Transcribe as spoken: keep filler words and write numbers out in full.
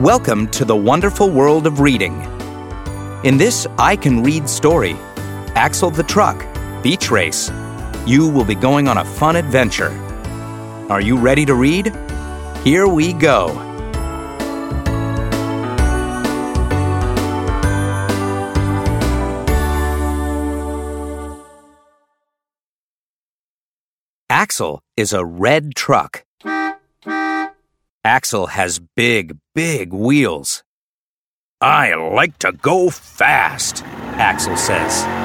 Welcome to the wonderful world of reading. In this I Can Read story, Axel the Truck, Beach Race, you will be going on a fun adventure. Are you ready to read? Here we go. Axel is a red truck. Axel has big, big wheels. I like to go fast, Axel says.